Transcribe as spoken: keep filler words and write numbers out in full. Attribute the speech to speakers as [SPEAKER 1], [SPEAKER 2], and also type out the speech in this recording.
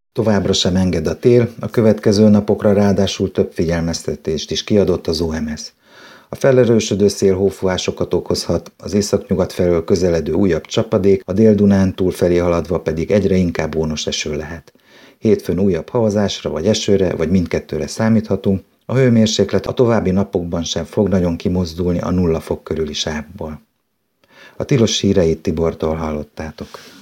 [SPEAKER 1] Továbbra sem enged a tél, a következő napokra ráadásul több figyelmeztetést is kiadott az o em es. A felerősödő szél hófújásokat okozhat, az északnyugat felől közeledő újabb csapadék, a Dél-Dunántúl felé haladva pedig egyre inkább ónos eső lehet. Hétfőn újabb havazásra vagy esőre, vagy mindkettőre számíthatunk, a hőmérséklet a további napokban sem fog nagyon kimozdulni a nulla fok körüli sávból. A tilos híreit Tibortól hallottátok.